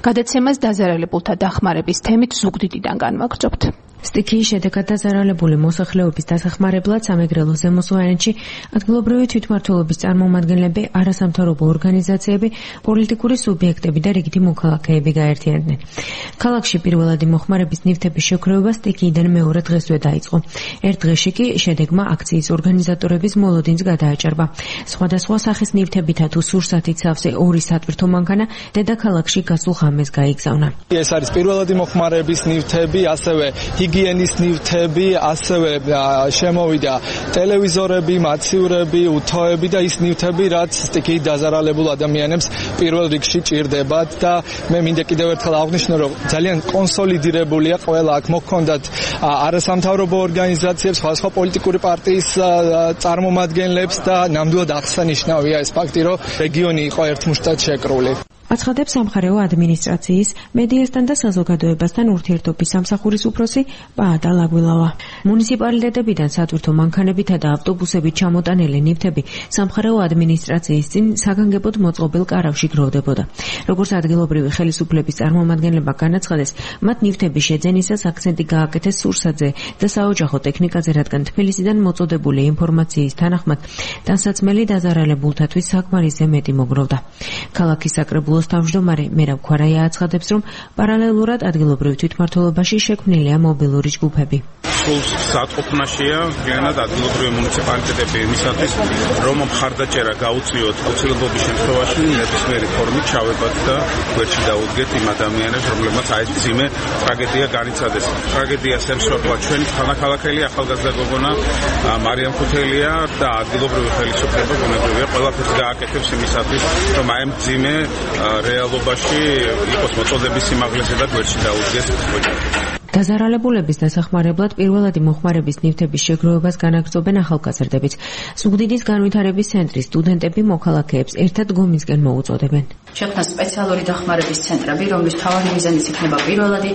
გადაცემას დაზარალებულთა დახმარების თემით ზუგდიდიდან განვაგრძობთ. სტიქიის შედეგად დაზარალებული მოსახლეობის დასახმარებლად სამეგრელო ზემოსვანეთში ადგილობრივი თვითმმართველობის წარმომადგენლები, არასამთავრობო ორგანიზაციები, პოლიტიკური სუბიექტები და რიგითი მოქალაქეები გაერთიანდნენ. ქალაქში პირველადი მოხმარების ნივთების შეგროვება სტიქიიდან მეორე დღესვე დაიწყო. ერთ დღეში კი შედეგმა აქციის ორგანიზატორების მოლოდინს გადააჭარბა. სხვადასხვა სახის ნივთებითა თუ სურსათით სავსე ორი სატვირთო მანქანა დედაქალაქში გასულ ღამეს გაიგზავნა. ეს არის პირველადი მოხმარების ნივთები, ასევე ჰიგიენის ნივთები, ასევე შემოვიდა ტელევიზორები, მაცივრები, უთოები და ის ნივთები, რაც სტიქიით დაზარალებულ ადამიანებს პირველ რიგში ჭირდებათ და მე მინდა კიდევ ერთხელ აღვნიშნო, რომ ძალიან კონსოლიდირებულია ყველა აქ მოჰქონდათ არასამთავრობო ორგანიზაციებს, სხვადასხვა პოლიტიკური პარტიის წარმომადგენლებს და ნამდვილად აღსანიშნავია ეს ფაქტი, რომ რეგიონი იყო ერთმუშტად შეკრული. აცხადებს სამხარეო ადმინისტრაციის, მედიასთან და საზოგადოებასთან ურთიერთობის სამსახურის უფროსი პაატა ლაგვილავა. მუნიციპალიტეტებიდან სატვირთო მანქანებითა და ავტობუსებით ჩამოტანილი ნივთები სამხარეო ადმინისტრაციის წინ საგანგებოდ მოწყობილ კარავში გროვდებოდა. როგორც ადგილობრივი ხელისუფლების წარმომადგენლებმა განაცხადეს, მათ ნივთების შეძენისას აქცენტი გააკეთეს სურსათზე და საოჯახო ტექნიკაზე, რადგან თბილისიდან მოწოდებული ინფორმაციის თანახმად ტანსაცმელი დაზარალებულთათვის საკმარისზე მეტი მოგროვდა. ქალაქის საკრებულოს თავმჯდომარე მერაბ ქვარაია აცხადებს, რომ პარალელურად ადგილობრივ თვითმმართველობაში შექმნილია მობილური ჯგუფები. სულ სათყოფნაშია realად ადგილობრივი მუნიციპალიტეტები იმისათვის, რომ მხარდაჭერა გაუწიოთ აუცილებლობის შემთხვევაში ნებისმიერი ფორმით ჩავებათ და გვერდში დაუდგეთ იმ ადამიანებს, რომლებმაც აი ეს მძიმე ტრაგედია განიცადეს. ტრაგედიას ემსხვერპლა ჩვენი თანახმადებელი ახალგაზრდა გოგონა მარიამ ხუთელია და ადგილობრივი ხელისუფლება ბუნებრივია ყველაფერს გააკეთებს იმისათვის, რომ აი ამ მძიმე რეალობაში იყოს მოწოდების სიმაღლეზე და გვერდში დაუდგეს ოჯახი. დაზარალებულების დასახმარებლად პირველადი მოხმარების ნივთების შეგროვებას განაგრძობენ ახალგაზრდებიც. ზუგდიდის განვითარების ცენტრის სტუდენტები მოქალაქეებს ერთად გომისკენ მოუწოდებენ. შექმნა სპეციალური დახმარების ცენტრები, რომლის მთავარი მიზანიც იქნება პირველადი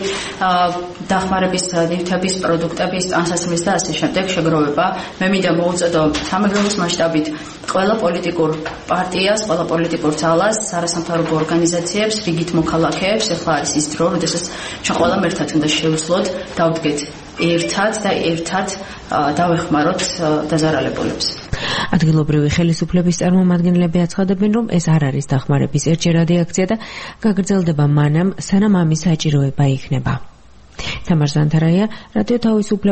დახმარების ნივთების, პროდუქტების, ტანსაცმლის და ასე შემდეგ შეგროვება. მე მინდა მოუწოდო სამეგრელოს მასშტაბით ყველა პოლიტიკურ პარტიას, ყველა პოლიტიკურ ძალას, არასამთავრობო ორგანიზაციებს, რიგით მოქალაქეებს, ახლა არის ის დრო, როდესაც ჩვენ ყველამ ერთად უნდა შევძლოთ, დავდგეთ ერთად და ერთად დავეხმაროთ დაზარალებულებს. ადგილობრივი ხელისუფლების წარმომადგენლები აცხადებენ, რომ ეს არ არის დახმარების ერთჯერადი აქცია და გაგრძელდება მანამ, სანამ ამის საჭიროება იქნება. თამარ ზანთარაია, რადიო თავისუფლება.